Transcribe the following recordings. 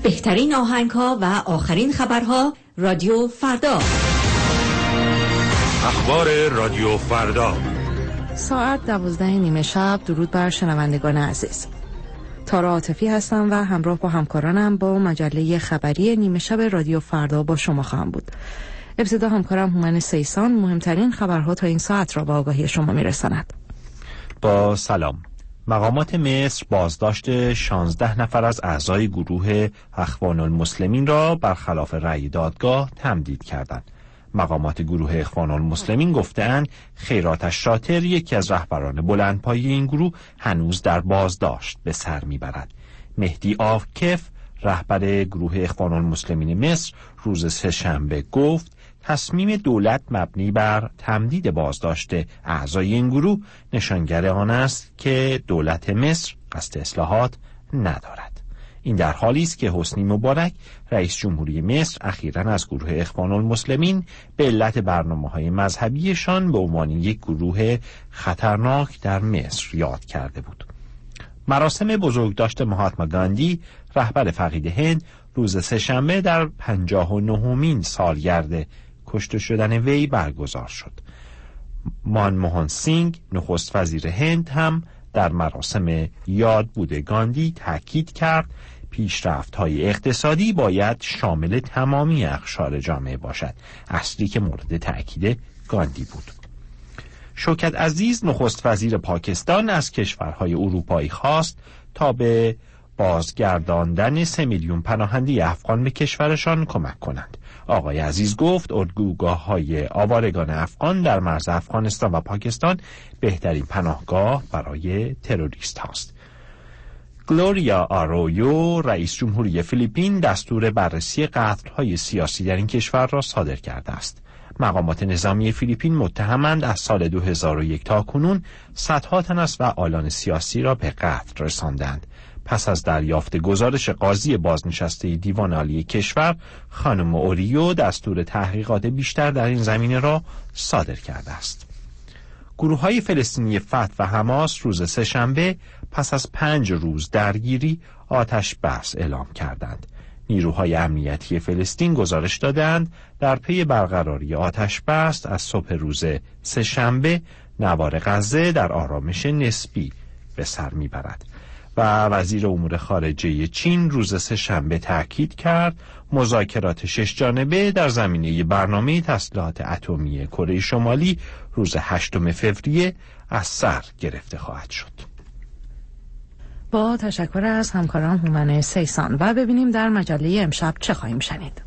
بهترین آهنگ‌ها و آخرین خبرها رادیو فردا. اخبار رادیو فردا ساعت 12:30 شب. درود بر شنوندگان عزیز. تارا عاطفی هستم و همراه با همکارانم با مجله خبری نیمه شب رادیو فردا با شما خواهم بود. ابتدا همکارم هومن سیسان مهمترین خبرها تا این ساعت را به آگاهی شما میرساند. با سلام. مقامات مصر بازداشت 16 نفر از اعضای گروه اخوان المسلمین را برخلاف رأی دادگاه تمدید کردند. مقامات گروه اخوان المسلمین گفتند خیرات شاطر، یکی از رهبران بلندپایه این گروه، هنوز در بازداشت به سر میبرد. مهدی آفکف، رهبر گروه اخوان المسلمین مصر، روز سه‌شنبه گفت تصمیم دولت مبنی بر تمدید بازداشت اعضای این گروه نشانگر آن است که دولت مصر قصد اصلاحات ندارد. این در حالی است که حسنی مبارک، رئیس جمهوری مصر، اخیراً از گروه اخوان المسلمین به علت برنامه‌های مذهبیشان به عنوان یک گروه خطرناک در مصر یاد کرده بود. مراسم بزرگداشت مهاتما گاندی، رهبر فقید هند، روز سه‌شنبه در 59مین سالگرد کشته شدن وی برگزار شد. مانموهن سینگ، نخست وزیر هند، هم در مراسم یادبود گاندی تاکید کرد پیشرفت‌های اقتصادی باید شامل تمامی اقشار جامعه باشد، اصلی که مورد تأکید گاندی بود. شوکت عزیز، نخست وزیر پاکستان، از کشورهای اروپایی خواست تا به بازگرداندن 3 میلیون پناهنده افغان به کشورشان کمک کنند. آقای عزیز گفت اردوگاه‌های آوارگان افغان در مرز افغانستان و پاکستان بهترین پناهگاه برای تروریست هاست. گلوریا آرویو، رئیس جمهوری فیلیپین، دستور بررسی قتل‌های سیاسی در این کشور را صادر کرده است. مقامات نظامی فیلیپین متهمند از سال 2001 تا کنون صدها تن از فعالان سیاسی را به قتل رساندند. پس از دریافت گزارش قاضی بازنشسته دیوان عالی کشور، خانم اوریو دستور تحقیقات بیشتر در این زمینه را صادر کرده است. گروه‌های فلسطینی فتح و حماس روز سه‌شنبه پس از 5 روز درگیری آتش بس اعلام کردند. نیروهای امنیتی فلسطین گزارش دادند در پی برقراری آتش بس از صبح روز سه‌شنبه نوار غزه در آرامش نسبی به سر میبرد. و وزیر امور خارجه چین روز سه‌شنبه تاکید کرد مذاکرات 6 جانبه در زمینه برنامه تسلیحات اتمی کره شمالی روز 8 فوریه از سر گرفته خواهد شد. با تشکر از همکاران هومن سیسان و ببینیم در مجله امشب چه خواهیم شنید.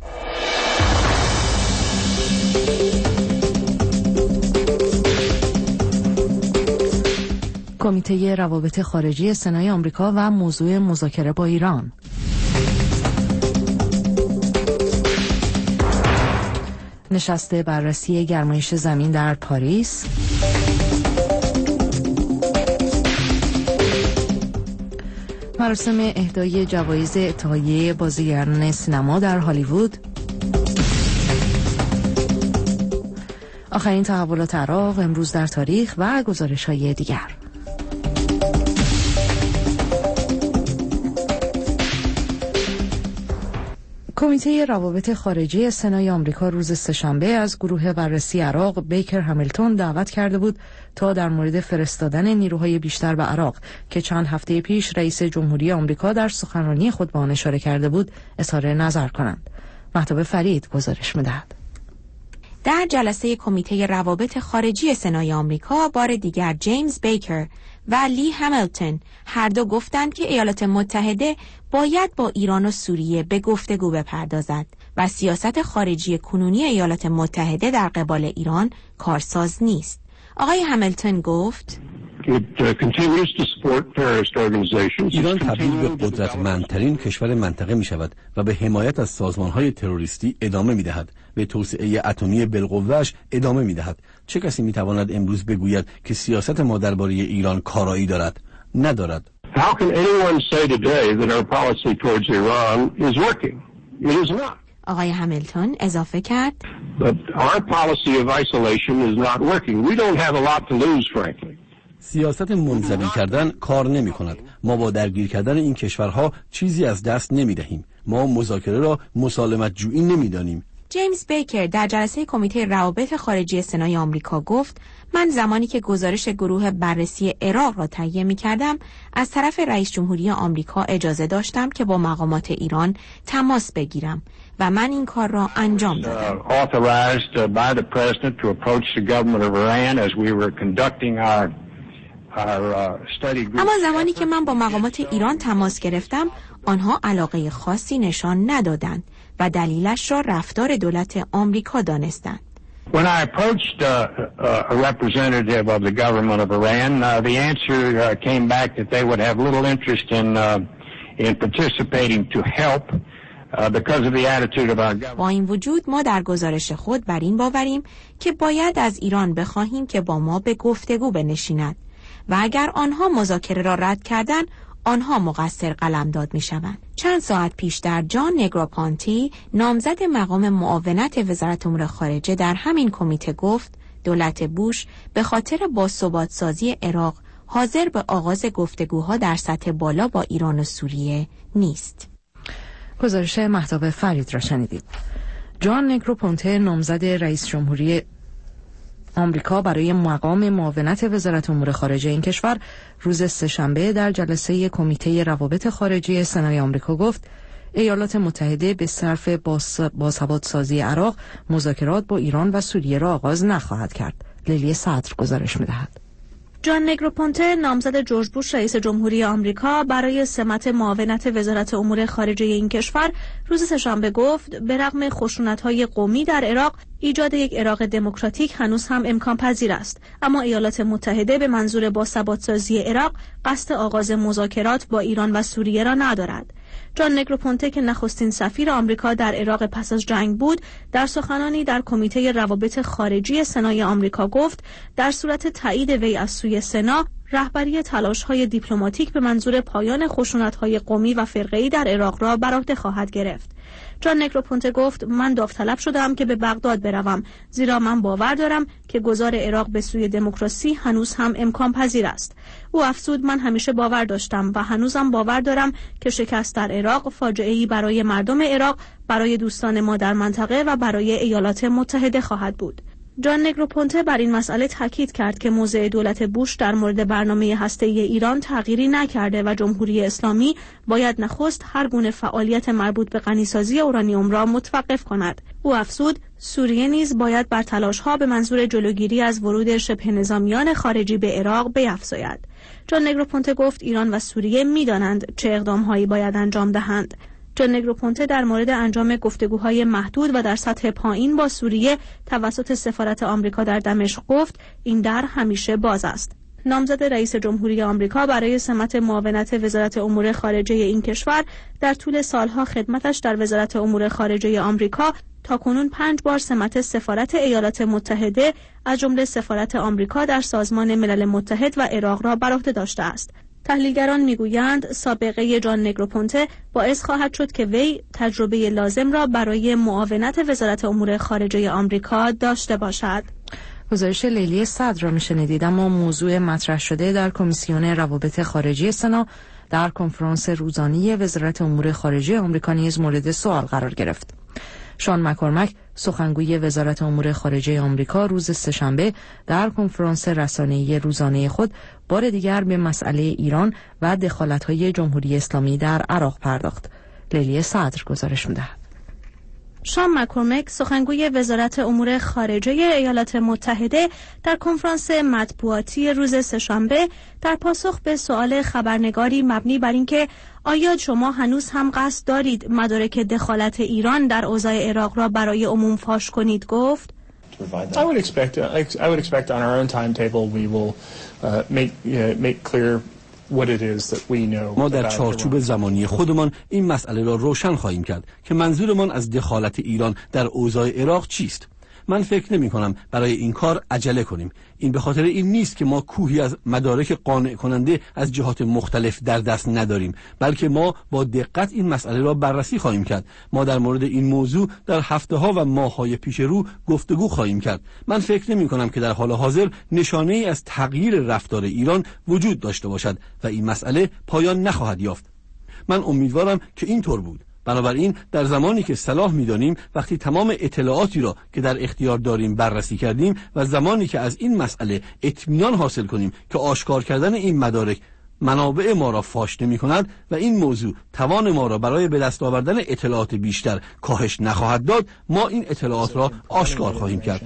کمیته روابط خارجی سنای آمریکا و موضوع مذاکره با ایران. نشست بررسی گرمایش زمین در پاریس. مراسم اهدای جوایز اتحادیه بازیگران سینما در هالیوود. آخرین تحولات عراق امروز در تاریخ و گزارش‌های دیگر. کمیته روابط خارجی سنای آمریکا روز سه‌شنبه از گروه بررسی عراق بیکر همیلتون دعوت کرده بود تا در مورد فرستادن نیروهای بیشتر به عراق که چند هفته پیش رئیس جمهوری آمریکا در سخنرانی خود به آن اشاره کرده بود اظهار نظر کنند. مهتاب فرید گزارش می‌دهد. در جلسه کمیته روابط خارجی سنای آمریکا بار دیگر جیمز بیکر و لی همیلتون هر دو گفتند که ایالات متحده باید با ایران و سوریه به گفتگو بپردازد و سیاست خارجی کنونی ایالات متحده در قبال ایران کارساز نیست. آقای همیلتون گفت ایران تبدیل به قدرتمندترین کشور منطقه می شود و به حمایت از سازمانهای تروریستی ادامه می دهد، به توسعه اتمی بالقوه‌اش ادامه می دهد. چه کسی می تواند امروز بگوید که سیاست ما درباره ایران کارایی دارد؟ ندارد. How can anyone say today that our policy towards Iran is working? It is not. آقای همیلتون اضافه کرد But our policy of isolation is not working. We don't have a lot to lose, frankly. سیاست منزوی کردن کار نمی کند. ما با درگیر کردن این کشورها چیزی از دست نمی دهیم. ما مذاکره را مسالمت جویی نمی دانیم. جیمز بیکر در جلسه کمیته روابط خارجی سنای آمریکا گفت: من زمانی که گزارش گروه بررسی عراق را تهیه می کردم از طرف رئیس جمهوری آمریکا اجازه داشتم که با مقامات ایران تماس بگیرم و من این کار را انجام دادم. اما زمانی که من با مقامات ایران تماس گرفتم آنها علاقه خاصی نشان ندادند و دلیلش را رفتار دولت آمریکا دانستند. When I approached a representative of the government of Iran, the answer came back that they would have little interest in participating to help because of the attitude of our government. با این وجود ما در گزارش خود بر این باوریم که باید از ایران بخواهیم که با ما به گفتگو بنشیند و اگر آنها مذاکره را رد کردند آنها مقصر قلمداد می‌شوند. چند ساعت پیشتر جان نگروپانتی نامزد مقام معاونت وزارت امور خارجه در همین کمیته گفت دولت بوش به خاطر باثبات سازی عراق حاضر به آغاز گفتگوها در سطح بالا با ایران و سوریه نیست. گزارش مهتاب فرید را شنیدید. جان نگروپانتی نامزد رئیس جمهوری آمریکا برای مقام معاونت وزارت امور خارجه این کشور روز سه‌شنبه در جلسه کمیته روابط خارجی سنای آمریکا گفت ایالات متحده به صرف باثبات سازی عراق مذاکرات با ایران و سوریه را آغاز نخواهد کرد. لیلی صدر گزارش می‌دهد. جان نگروپانته نامزد جورج بوش رئیس جمهوری آمریکا برای سمت معاونت وزارت امور خارجه این کشور روز سه‌شنبه گفت به رغم خشونت‌های قومی در عراق ایجاد یک عراق دموکراتیک هنوز هم امکان پذیر است، اما ایالات متحده به منظور باثبات سازی عراق قصد آغاز مذاکرات با ایران و سوریه را ندارد. جان نگروپانته که نخستین سفیر آمریکا در عراق پس از جنگ بود، در سخنانی در کمیته روابط خارجی سنای آمریکا گفت در صورت تایید وی از سوی سنا رهبری تلاش‌های دیپلماتیک به منظور پایان خشونت‌های قومی و فرقه‌ای در عراق را بر عهده خواهد گرفت. جان نگروپانته گفت من داوطلب شدم که به بغداد بروم زیرا من باور دارم که گذار عراق به سوی دموکراسی هنوز هم امکان پذیر است. او افزود من همیشه باور داشتم و هنوزم باور دارم که شکست در عراق فاجعه‌ای برای مردم عراق، برای دوستان ما در منطقه و برای ایالات متحده خواهد بود. جان نگروپانته بر این مسئله تاکید کرد که موضع دولت بوش در مورد برنامه هسته‌ای ایران تغییری نکرده و جمهوری اسلامی باید نخست هر گونه فعالیت مربوط به غنیسازی اورانیوم را متوقف کند. او افزود سوریه نیز باید بر تلاش‌ها به منظور جلوگیری از ورود شبه نظامیان خارجی به عراق بیفزاید. جان نگروپانته گفت ایران و سوریه می‌دانند چه اقدام‌هایی باید انجام دهند. جان نگروپانته در مورد انجام گفتگوهای محدود و در سطح پایین با سوریه توسط سفارت آمریکا در دمشق گفت این در همیشه باز است. نامزد رئیس جمهوری آمریکا برای سمت معاونت وزارت امور خارجه این کشور در طول سالها خدمتش در وزارت امور خارجه آمریکا تاکنون 5 بار سمت سفارت ایالات متحده از جمله سفارت آمریکا در سازمان ملل متحد و عراق را بر عهده داشته است. تحلیلگران میگویند سابقه جان نگروپانته باعث خواهد شد که وی تجربه لازم را برای معاونت وزارت امور خارجه آمریکا داشته باشد. گزارش لیلی صدر را میشنیدید. اما موضوع مطرح شده در کمیسیون روابط خارجی سنا در کنفرانس روزانه وزارت امور خارجه آمریکا نیز مورد سوال قرار گرفت. شان مک‌کورمک سخنگوی وزارت امور خارجه آمریکا روز سه‌شنبه در کنفرانس رسانه‌ای روزانه خود بار دیگر به مسئله ایران و دخالت‌های جمهوری اسلامی در عراق پرداخت. لیلی صدر گزارش می‌دهد. شان مک‌کورمک سخنگوی وزارت امور خارجه ایالات متحده در کنفرانس مطبوعاتی روز سه‌شنبه در پاسخ به سؤال خبرنگاری مبنی بر اینکه آیا شما هنوز هم قصد دارید مدارک دخالت ایران در اوضاع عراق را برای عموم فاش کنید گفت I would expect on our own timetable we will make clear what it is that we know. ما در چارچوب زمانی خودمان این مسئله را روشن خواهیم کرد که منظورمان از دخالت ایران در اوضاع عراق چیست. من فکر نمی کنم برای این کار عجله کنیم. این به خاطر این نیست که ما کوهی از مدارک قانع کننده از جهات مختلف در دست نداریم، بلکه ما با دقت این مسئله را بررسی خواهیم کرد. ما در مورد این موضوع در هفته‌ها و ماه‌های پیش رو گفتگو خواهیم کرد. من فکر نمی کنم که در حال حاضر نشانه‌ای از تغییر رفتار ایران وجود داشته باشد و این مسئله پایان نخواهد یافت. من امیدوارم که اینطور بود. بنابراین در زمانی که صلاح می‌دانیم وقتی تمام اطلاعاتی را که در اختیار داریم بررسی کردیم و زمانی که از این مسئله اطمینان حاصل کنیم که آشکار کردن این مدارک منابع ما را فاش نمی‌کند و این موضوع توان ما را برای به دست آوردن اطلاعات بیشتر کاهش نخواهد داد، ما این اطلاعات را آشکار خواهیم کرد.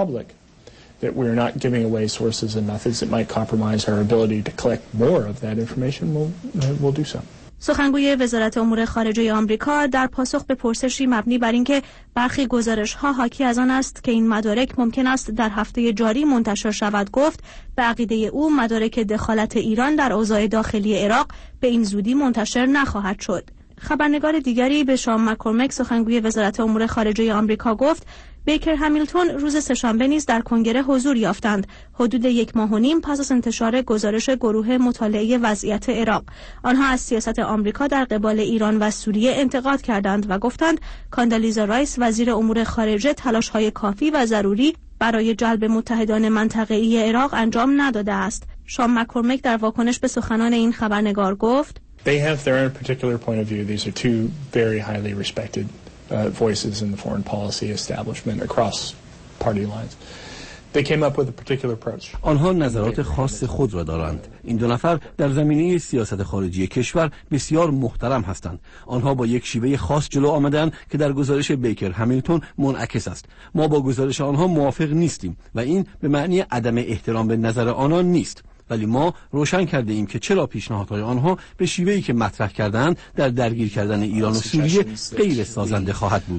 That we're not giving away sources and methods that might compromise our ability to collect more of that information, we'll do so. سخنگوی وزارت امور خارجه آمریکا در پاسخ به پرسشی مبنی بر اینکه برخی گزارش‌ها حاکی از آن است که این مدارک ممکن است در هفته جاری منتشر شود گفت به عقیده او مدارک دخالت ایران در اوضاع داخلی عراق به این زودی منتشر نخواهد شد. خبرنگار دیگری به شام مک‌کورمک سخنگوی وزارت امور خارجه آمریکا گفت بیکر همیلتون روز سه‌شنبه نیز در کنگره حضور یافتند، حدود 1 ماه و نیم پس از انتشار گزارش گروه مطالعه وضعیت عراق. آنها از سیاست آمریکا در قبال ایران و سوریه انتقاد کردند و گفتند کاندالیزا رایس وزیر امور خارجه تلاش‌های کافی و ضروری برای جلب متحدان منطقه‌ای عراق انجام نداده است. شام مک‌کورمک در واکنش به سخنان این خبرنگار گفت They have their own particular point of view. These are two very highly respected voices in the foreign policy establishment across party lines. They came up with a particular approach. آنها نظرات خاص خود را دارند. این دو نفر در زمینه سیاست خارجی کشور بسیار محترم هستند. آنها با یک شیوه خاص جلو آمدند که در گزارش بیکر همیلتون منعکس است. ما با گزارش آنها موافق نیستیم و این به معنی عدم احترام به نظر آنان نیست. ولی ما روشن کرده ایم که چرا پیشنهادهای آنها به شیوهی که مطرح کردند در درگیر کردن ایران و سوریه غیر سازنده خواهد بود.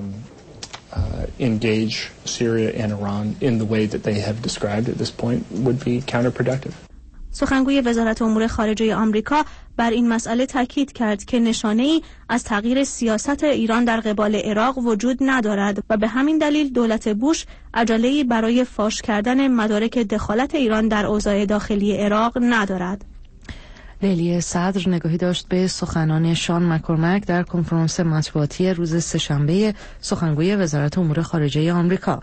Engage Syria and Iran in the way that they have described at this point would be counterproductive. سخنگوی وزارت امور خارجه آمریکا بر این مسئله تاکید کرد که نشانه‌ای از تغییر سیاست ایران در قبال عراق وجود ندارد و به همین دلیل دولت بوش عجله‌ای برای فاش کردن مدارک دخالت ایران در اوضاع داخلی عراق ندارد. لیلی صدر نگاهی داشت به سخنان شان مک‌کورمک در کنفرانس مطبوعاتی روز سه‌شنبه سخنگوی وزارت امور خارجه آمریکا.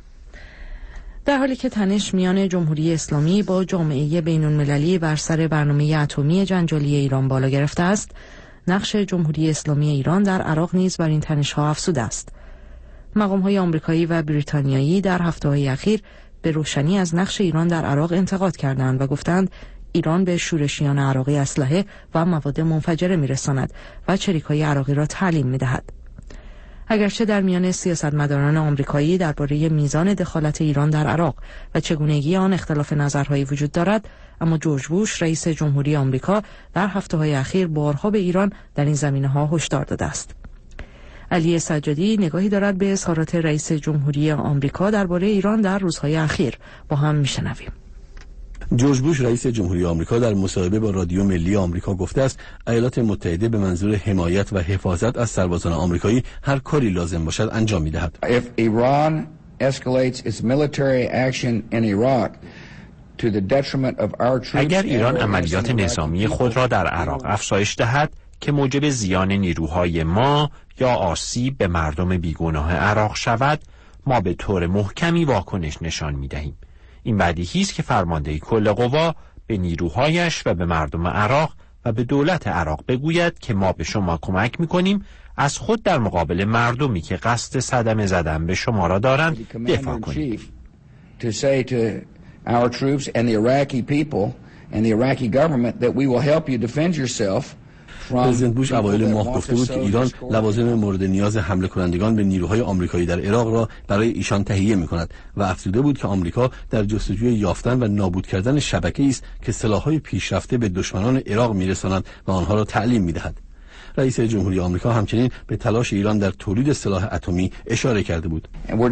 در حالی که تنش میان جمهوری اسلامی با جامعه بین‌المللی بر سر برنامه اتمی جنجالی ایران بالا گرفته است، نقش جمهوری اسلامی ایران در عراق نیز بر این تنش‌ها افزوده است. مقام‌های آمریکایی و بریتانیایی در هفته‌های اخیر به روشنی از نقش ایران در عراق انتقاد کردند و گفتند ایران به شورشیان عراقی اسلحه و مواد منفجره می‌رساند و چریک‌های عراقی را تعلیم می‌دهد. اگرچه در میان سیاستمداران آمریکایی درباره میزان دخالت ایران در عراق و چگونگی آن اختلاف نظرهایی وجود دارد، اما جورج بوش رئیس جمهوری آمریکا در هفته‌های اخیر بارها به ایران در این زمینه‌ها هشدار داده است. علی سجادی نگاهی دارد به اظهارات رئیس جمهوری آمریکا درباره ایران در روزهای اخیر. با هم میشنویم. جورج بوش رئیس جمهوری آمریکا در مصاحبه با رادیو ملی آمریکا گفته است ایالات متحده به منظور حمایت و حفاظت از سربازان آمریکایی هر کاری لازم باشد انجام می‌دهد. If Iran escalates its military action in Iraq to the detriment of our troops, اگر ایران عملیات نظامی خود را در عراق افزایش دهد که موجب زیان نیروهای ما یا آسیب به مردم بیگناه عراق شود، ما به طور محکمی واکنش نشان می‌دهیم. این بدیهی است که فرمانده کل قوا به نیروهایش و به مردم عراق و به دولت عراق بگوید که ما به شما کمک می‌کنیم از خود در مقابل مردمی که قصد صدمه زدن به شما را دارند دفاع کنید. To say to our troops and the Iraqi people and the Iraqi government that we will help you defend yourself. پرزیدنت بوش اوایل ماه گفته بود که ایران لوازم مورد نیاز حمله کنندگان به نیروهای آمریکایی در عراق را برای ایشان تهیه می‌کند و افزوده بود که آمریکا در جستجوی یافتن و نابود کردن شبکه‌ای است که سلاح‌های پیشرفته به دشمنان عراق می‌رساند و آنها را تعلیم می‌دهد. رئیس جمهوری آمریکا همچنین به تلاش ایران در تولید سلاح اتمی اشاره کرده بود.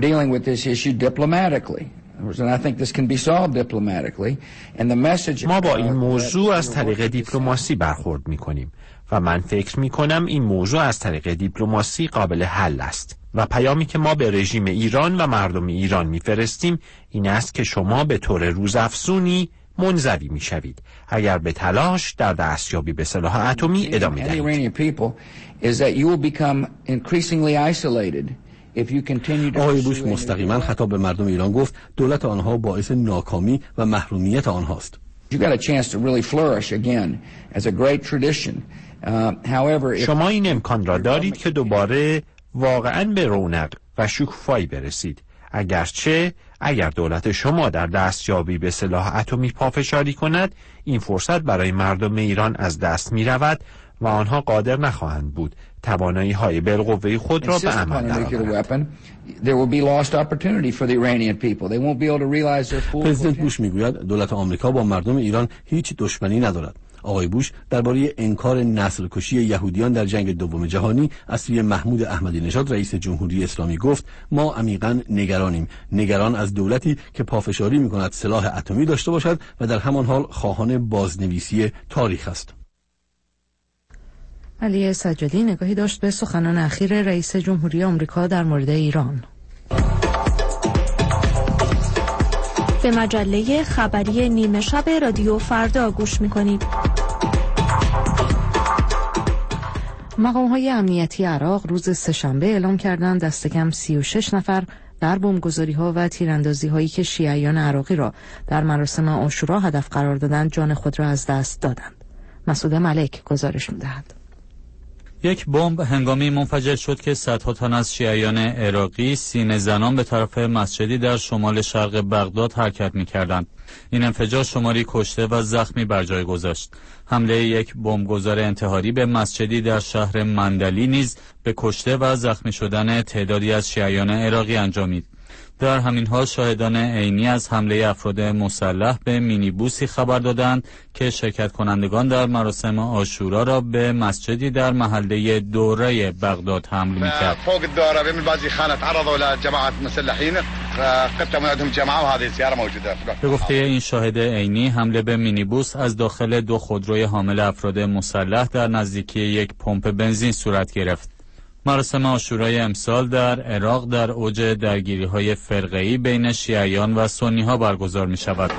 ما با این موضوع از طریق دیپلماسی برخورد می‌کنیم و من فکر می‌کنم این موضوع از طریق دیپلماسی قابل حل است. و پیامی که ما به رژیم ایران و مردم ایران میفرستیم این است که شما به طور روزافزونی منزوی میشوید اگر به تلاش در دستیابی به سلاح اتمی ادامه دهید. آقای بوش مستقیما خطاب به مردم ایران گفت دولت آنها باعث ناکامی و محرومیت آنهاست. شما این امکان را دارید که دوباره واقعاً به رونق و شکوفایی برسید. اگر دولت شما در دستیابی به سلاح اتمی پافشاری کند، این فرصت برای مردم ایران از دست می رود و آنها قادر نخواهند بود توانایی های بالقوه خود را به عمل درآورند. پرزیدنت بوش میگوید دولت آمریکا با مردم ایران هیچ دشمنی ندارد. آقای بوش درباره انکار نسل کشی یهودیان در جنگ دوم جهانی از سوی محمود احمدی نژاد رئیس جمهوری اسلامی گفت ما عمیقاً نگران از دولتی که پافشاری می‌کند سلاح اتمی داشته باشد و در همان حال خواهان بازنویسی تاریخ است. علی سجادی نگاهی داشت به سخنان اخیر رئیس جمهوری آمریکا در مورد ایران. به مجله خبری نیمه شب رادیو فردا گوش می‌کنید. مقام‌های امنیتی عراق روز سه‌شنبه اعلام کردند دست کم 36 نفر در بمبگذاری‌ها و تیراندازی‌هایی که شیعیان عراقی را در مراسم عاشورا هدف قرار دادند جان خود را از دست دادند. مسعود ملک گزارش می‌دهد. یک بمب هنگامی منفجر شد که صدها تن از شیعیان عراقی سینه زنان به طرف مسجدی در شمال شرق بغداد حرکت می‌کردند. این انفجار شماری کشته و زخمی بر جای گذاشت. حمله یک بمبگذار انتحاری به مسجدی در شهر مندلی نیز به کشته و زخمی شدن تعدادی از شیعیان عراقی انجامید. در همین حال شاهدان عینی از حمله افراد مسلح به مینیبوسی خبر دادند که شرکت کنندگان در مراسم عاشورا را به مسجدی در محله دوره بغداد حمل می‌کرد. فوق الدوره بين بعضی خانه تعرضوا لجماعه مسلحين قطعوا من عندهم جماعه وهذه السياره موجوده. به گفته این شاهد عینی حمله به مینیبوس از داخل دو خودروی حامل افراد مسلح در نزدیکی یک پمپ بنزین صورت گرفت. مراسم عاشورای امسال در عراق در اوج درگیری‌های فرقه‌ای بین شیعیان و سنی‌ها برگزار می‌شود.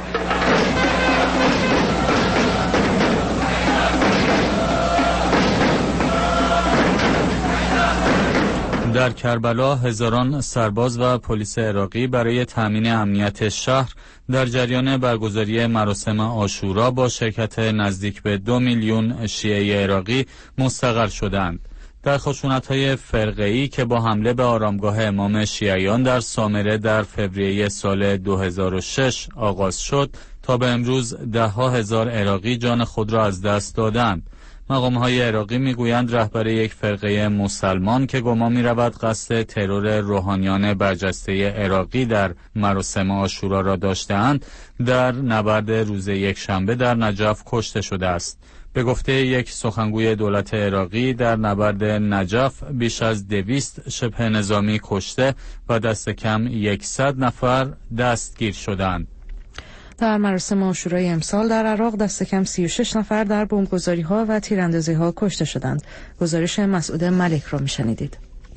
در کربلا هزاران سرباز و پلیس عراقی برای تأمین امنیت شهر در جریان برگزاری مراسم عاشورا با شرکت نزدیک به 2 میلیون شیعه عراقی مستقر شدند. در خشونت‌های فرقه‌ای که با حمله به آرامگاه امام شیعیان در سامره در فوریه سال 2006 آغاز شد تا به امروز ده‌ها هزار عراقی جان خود را از دست دادند. مقام‌های عراقی می‌گویند رهبر یک فرقه مسلمان که گمان می‌رود قصد ترور روحانیان برجسته عراقی در مراسم عاشورا را داشته‌اند در نبرد روز یکشنبه در نجف کشته شده است. به گفته یک سخنگوی دولت عراقی در نبرد نجف بیش از 200 شبه نظامی کشته و دست کم 100 نفر دستگیر شدند. در مراسم عاشورای امسال در عراق دست کم 36 نفر در بمبگذاری‌ها و تیراندازی‌ها کشته شدند. گزارش مسعود ملک را می‌شنیدید.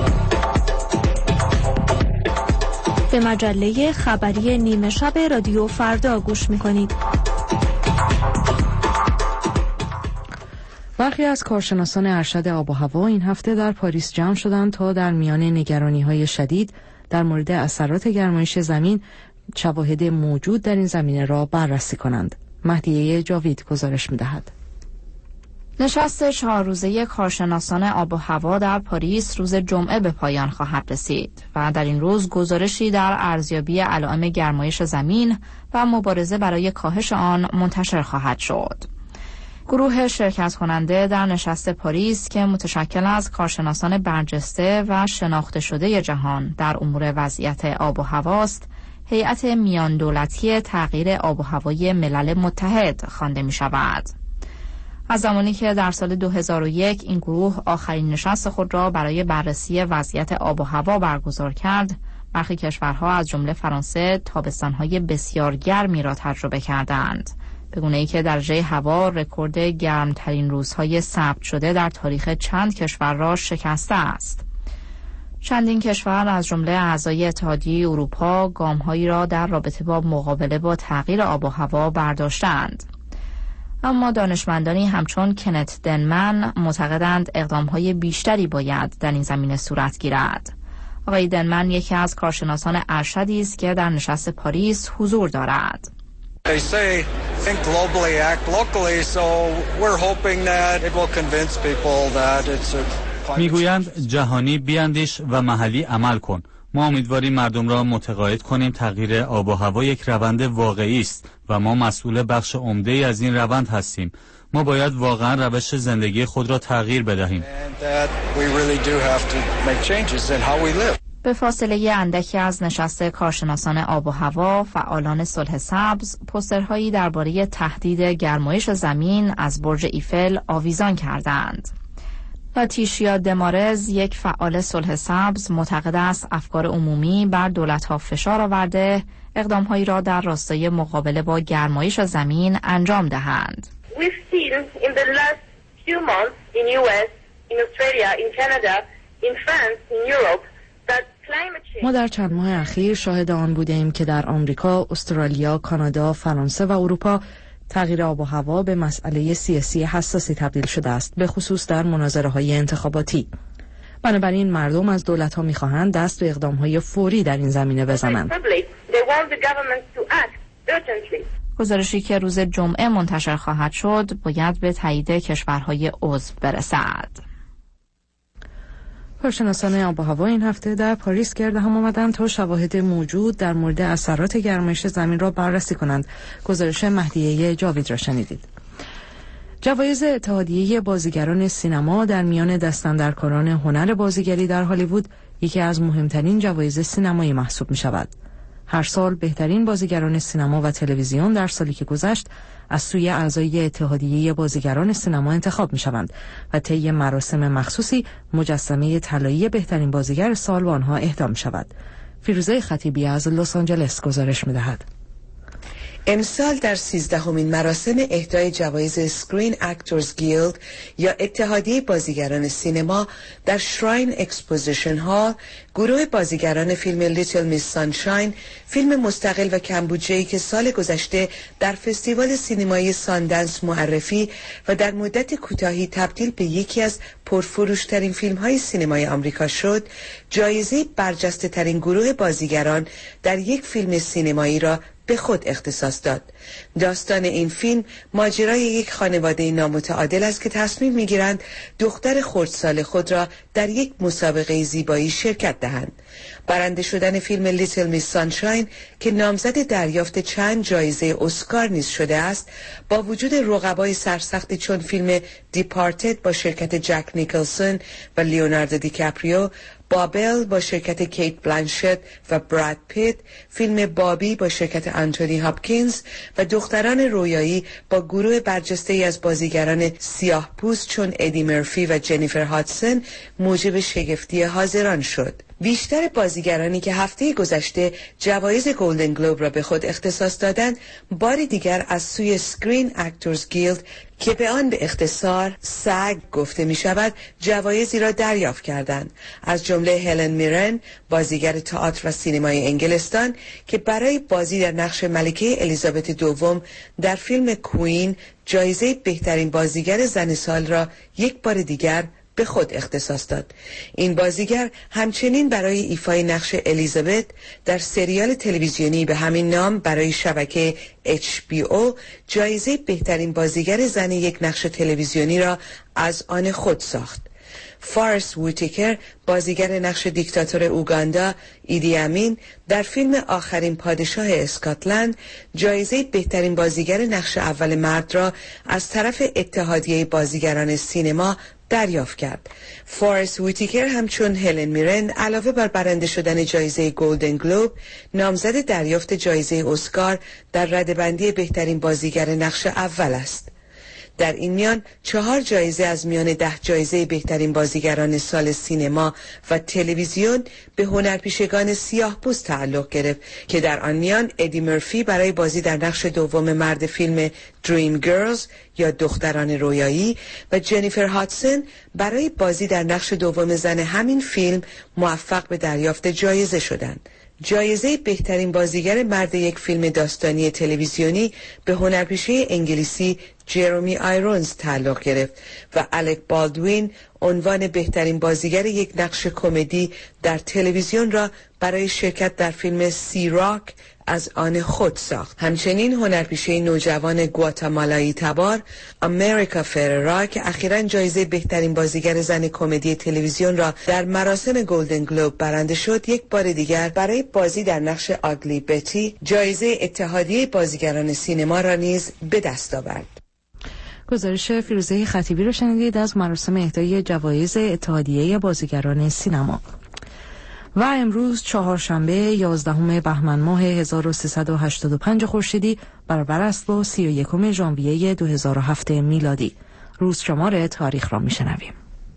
به مجله خبری نیمه شب رادیو فردا گوش می‌کنید. برخی از کارشناسان ارشد آب و هوا این هفته در پاریس جمع شدند تا در میان نگرانی‌های شدید در مورد اثرات گرمایش زمین شواهد موجود در این زمینه را بررسی کنند. مهدیه جاوید گزارش می‌دهد. نشست 4 روزه کارشناسان آب و هوا در پاریس روز جمعه به پایان خواهد رسید و در این روز گزارشی در ارزیابی علائم گرمایش زمین و مبارزه برای کاهش آن منتشر خواهد شد. گروه شرکت کننده در نشست پاریس که متشکل از کارشناسان برجسته و شناخته شده جهان در امور وضعیت آب و هواست، هیئت میان دولتی تغییر آب و هوای ملل متحد خوانده می شود. از زمانی که در سال 2001 این گروه آخرین نشست خود را برای بررسی وضعیت آب و هوا برگزار کرد، برخی کشورها از جمله فرانسه تابستان‌های بسیار گرمی را تجربه کردند، به گونه‌ای که درجه هوا رکورد گرمترین روزهای ثبت شده در تاریخ چند کشور را شکسته است. چندین کشور از جمله اعضای اتحادیه اروپا گام‌هایی را در رابطه با مقابله با تغییر آب و هوا برداشتند. اما دانشمندانی همچون کنت دنمن معتقدند اقدام‌های بیشتری باید در این زمینه صورت گیرد. آقای دنمن یکی از کارشناسان ارشدی است که در نشست پاریس حضور دارد. They say think globally, act locally, so we're hoping that it will convince people that it's a میگویند جهانی بیاندیش و محلی عمل کن. ما امیدواریم مردم را متقاعد کنیم تغییر آب و هوا یک روند واقعی است و ما مسئول بخش عمده‌ای از این روند هستیم. ما باید واقعا روش زندگی خود را تغییر بدهیم. به فاصله اندکی از نشست کارشناسان آب و هوا، فعالان صلح سبز پوسترهایی درباره تهدید گرمایش زمین از برج ایفل آویزان کردند. لاتیشیا دمارز، یک فعال صلح سبز، معتقد است افکار عمومی بر دولت‌ها فشار آورده اقدام‌هایی را در راستای مقابله با گرمایش زمین انجام دهند. We've seen in the last few months in US, in Australia, in Canada, in France, in Europe that climate change. ما در چند ماه اخیر شاهد آن بودیم که در آمریکا، استرالیا، کانادا، فرانسه و اروپا تغییر آب و هوا به مسئله سیاسی حساسی تبدیل شده است، به خصوص در مناظره‌های انتخاباتی. بنابراین مردم از دولت‌ها می‌خواهند دست به اقدام‌های فوری در این زمینه بزنند. گزارشی که روز جمعه منتشر خواهد شد باید به تایید کشورهای عضو برسد. کارشناسان آب و هوا این هفته در پاریس گرد هم آمدند تا شواهد موجود در مورد اثرات گرمایش زمین را بررسی کنند. گزارش مهدیه جاوید را شنیدید. جوایز اتحادیه بازیگران سینما در میان دستاندرکاران هنر بازیگری در هالیوود یکی از مهمترین جوایز سینمایی محسوب می شود. هر سال بهترین بازیگران سینما و تلویزیون در سالی که گذشت از سوی اعضای اتحادیه بازیگران سینما انتخاب می شوند و طی مراسم مخصوصی مجسمه طلایی بهترین بازیگر سال به آنها اهدا می شود. فیروزه خطیبی از لس آنجلس گزارش می دهد. امسال در 13مین مراسم اهدای جوایز اسکرین اکتورز گیلد یا اتحادیه بازیگران سینما در شراین اکسپوزیشن هال، گروه بازیگران فیلم لیتل میس سانشاین، فیلم مستقل و کمبودجه‌ای که سال گذشته در فستیوال سینمایی ساندنس معرفی و در مدت کوتاهی تبدیل به یکی از پرفروشترین فیلم‌های سینمای آمریکا شد، جایزه برجسته ترین گروه بازیگران در یک فیلم سینمایی را به خود اختصاص داد. داستان این فیلم ماجرای یک خانواده نامتعادل است که تصمیم می‌گیرند دختر خردسال خود را در یک مسابقه زیبایی شرکت دهند. برنده شدن فیلم لیتل میس سانشاین که نامزد دریافت چند جایزه اسکار نیز شده است، با وجود رقبای سرسختی چون فیلم دیپارتد با شرکت جک نیکلسون و لیوناردو دیکاپریو، بابل با شرکت کیت بلانشت و براد پیت، فیلم بابی با شرکت آنتونی هاپکینز و دختران رویایی با گروه برجسته‌ای از بازیگران سیاه‌پوست چون ادی مرفی و جنیفر هادسون موجب شگفتی حاضران شد. بیشتر بازیگرانی که هفته گذشته جوایز گلدن گلوب را به خود اختصاص دادند، باری دیگر از سوی اسکرین اکتورز گیلد که به آن به اختصار سگ گفته می شود، جوایزی را دریافت کردند. از جمله هلن میرن، بازیگر تئاتر و سینمای انگلستان که برای بازی در نقش ملکه الیزابت دوم در فیلم کوین جایزه بهترین بازیگر زن سال را یک بار دیگر به خود اختصاص داد. این بازیگر همچنین برای ایفای نقش الیزابت در سریال تلویزیونی به همین نام برای شبکه HBO جایزه بهترین بازیگر زن یک نقش تلویزیونی را از آن خود ساخت. فارست ووتیکر، بازیگر نقش دیکتاتور اوگاندا ایدی امین در فیلم آخرین پادشاه اسکاتلند، جایزه بهترین بازیگر نقش اول مرد را از طرف اتحادیه بازیگران سینما دریافت کرد. فارست ووتیکر همچون هلن میرن علاوه بر برنده شدن جایزه گلدن گلوب، نامزد دریافت جایزه اسکار در رده‌بندی بهترین بازیگر نقش اول است. در این میان 4 جایزه از میان 10 جایزه بهترین بازیگران سال سینما و تلویزیون به هنرپیشگان سیاه‌پوست تعلق گرفت که در آن میان ادی مرفی برای بازی در نقش دوم مرد فیلم دریم گرلز یا دختران رویایی و جنیفر هاتسون برای بازی در نقش دوم زن همین فیلم موفق به دریافت جایزه شدند. جایزه بهترین بازیگر مرد یک فیلم داستانی تلویزیونی به هنرپیشه انگلیسی جرمی آیرونز تعلق گرفت و الک بالدوین عنوان بهترین بازیگر یک نقش کمدی در تلویزیون را برای شرکت در فیلم سی راک از آن خود ساخت. همچنین هنرپیشه نوجوان گواتمالایی تبار امریکا فررا که اخیراً جایزه بهترین بازیگر زن کمدی تلویزیون را در مراسم گلدن گلوب برنده شد، یک بار دیگر برای بازی در نقش آگلی بتی جایزه اتحادیه بازیگران سینما را نیز به دست آورد. گزارش فیروزه خطیبی را شنیدید از مراسم اهدای جوایز اتحادیه بازیگران سینما. و امروز چهارشنبه 11 بهمن ماه 1385 خورشیدی برابر است با 31 ژانویه 2007 میلادی. روز شمار تاریخ را میشنویم.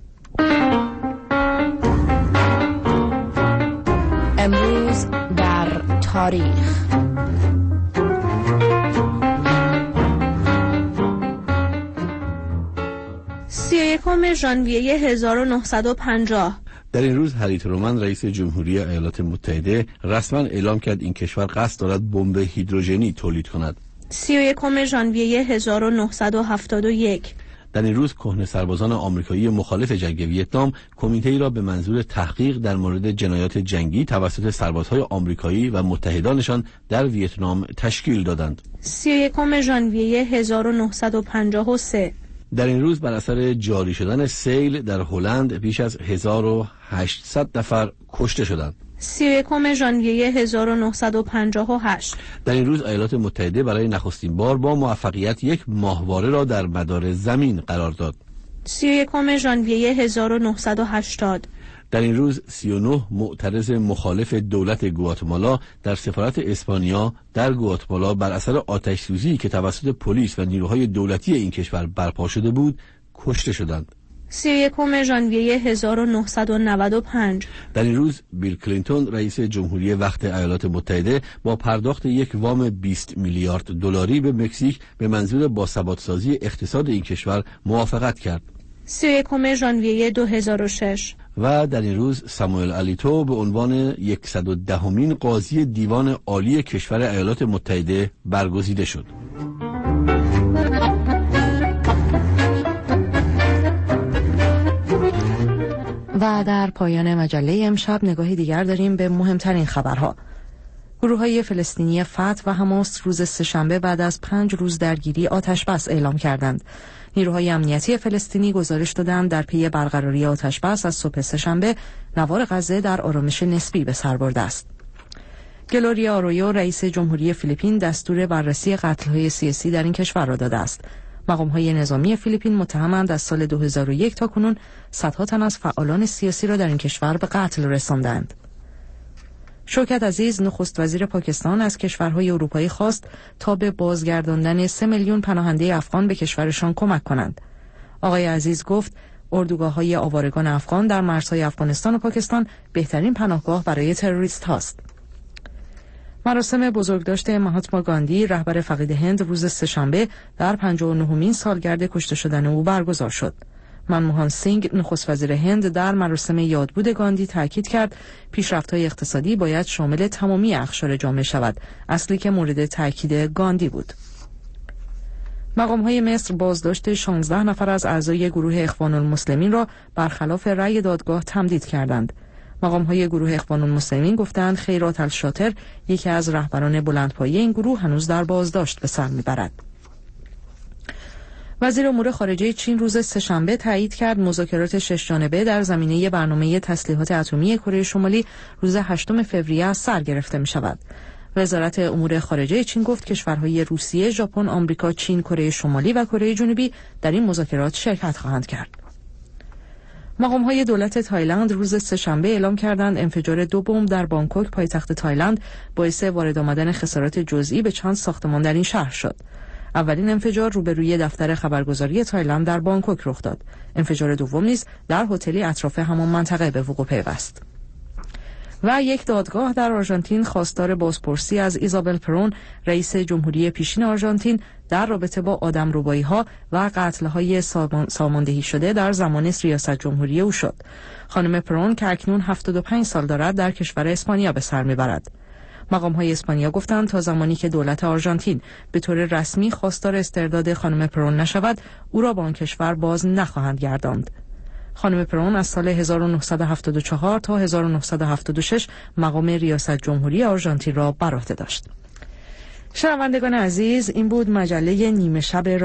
امروز در تاریخ. یکم ژانویه 1950 در این روز هری ترومن رئیس جمهوری ایالات متحده رسما اعلام کرد این کشور قصد دارد بمب هیدروژنی تولید کند. 31 ژانویه 1971 در این روز کهنه سربازان آمریکایی مخالف جنگ ویتنام کمیته‌ای را به منظور تحقیق در مورد جنایات جنگی توسط سربازهای آمریکایی و متحدانشان در ویتنام تشکیل دادند. 31 ژانویه 1953 در این روز بر اثر جاری شدن سیل در هلند بیش از 1800 نفر کشته شدند. 31 ژانویه 1958 در این روز ایالات متحده برای نخستین بار با موفقیت یک ماهواره را در مدار زمین قرار داد. 31 ژانویه 1980 در این روز 39 معترض مخالف دولت گواتمالا در سفارت اسپانیا در گواتمالا بر اثر آتش‌سوزی که توسط پلیس و نیروهای دولتی این کشور برپا شده بود کشته شدند. 31 ژانویه 1995 در این روز بیل کلینتون رئیس جمهوری وقت ایالات متحده با پرداخت یک وام 20 میلیارد دلاری به مکزیک به منظور باثبات‌سازی اقتصاد این کشور موافقت کرد. 31 ژانویه 2006 و در این روز ساموئل آلیتو به عنوان 110مین قاضی دیوان عالی کشور ایالات متحده برگزیده شد. و در پایان مجله امشب نگاهی دیگر داریم به مهمترین خبرها. گروه‌های فلسطینی فتح و حماس روز سه‌شنبه بعد از 5 روز درگیری آتش‌بس اعلام کردند. نیروهای امنیتی فلسطینی گزارش دادند در پی برقراری آتش‌بس از صبح سه‌شنبه نوار غزه در آرامش نسبی به سر برده است. گلوریا آرویو رئیس جمهوری فیلیپین دستور بررسی قتل‌های سیاسی در این کشور را داده است. مقام‌های نظامی فیلیپین متهمند از سال 2001 تا کنون صدها تن از فعالان سیاسی را در این کشور به قتل رساندند. شوکت عزیز نخست وزیر پاکستان از کشورهای اروپایی خواست تا به بازگرداندن 3 میلیون پناهنده افغان به کشورشان کمک کنند. آقای عزیز گفت اردوگاه‌های آوارگان افغان در مرزهای افغانستان و پاکستان بهترین پناهگاه برای تروریست هاست. مراسم بزرگداشت مهاتما گاندی رهبر فقید هند روز سه‌شنبه در 59مین سالگرد کشته شدن او برگزار شد. منموهان سینگ نخست وزیر هند در مراسم یادبود گاندی تاکید کرد پیشرفت‌های اقتصادی باید شامل تمامی اقشار جامعه شود، اصلی که مورد تاکید گاندی بود. مقام‌های مصر بازداشت 16 نفر از اعضای گروه اخوان المسلمین را برخلاف رأی دادگاه تمدید کردند. مقام‌های گروه اخوان المسلمین گفتند خیرات الشاطر یکی از رهبران بلندپایه این گروه هنوز در بازداشت به سر می‌برد. وزیر امور خارجه چین روز سه‌شنبه تایید کرد مذاکرات 6 جانبه در زمینه برنامه تسلیحات اتمی کره شمالی روز 8 فوریه از سر گرفته می‌شود. وزارت امور خارجه چین گفت کشورهای روسیه، ژاپن، آمریکا، چین، کره شمالی و کره جنوبی در این مذاکرات شرکت خواهند کرد. مقام‌های دولت تایلند روز سه‌شنبه اعلام کردند انفجار 2 بمب در بانکوک پایتخت تایلند باعث وارد آمدن خسارات جزئی به چند ساختمان در این شهر شد. اولین انفجار روبروی دفتر خبرگزاری تایلند در بانکوک رخ داد. انفجار دوم نیز در هتلی اطراف همان منطقه به وقوع پیوست. و یک دادگاه در آرژانتین خواستار بازپرسی از ایزابل پرون، رئیس جمهوری پیشین آرژانتین، در رابطه با آدمربایی‌ها و قتل‌های ساماندهی شده در زمان ریاست جمهوری او شد. خانم پرون که اکنون 75 سال دارد در کشور اسپانیا به سر میبرد. مقام‌های اسپانیا گفتند تا زمانی که دولت آرژانتین به طور رسمی خواستار استرداد خانم پرون نشود، او را به آن کشور باز نخواهند گرداند. خانم پرون از سال 1974 تا 1976 مقام ریاست جمهوری آرژانتین را بر عهده داشت. شنوندگان عزیز، این بود مجله نیمه شب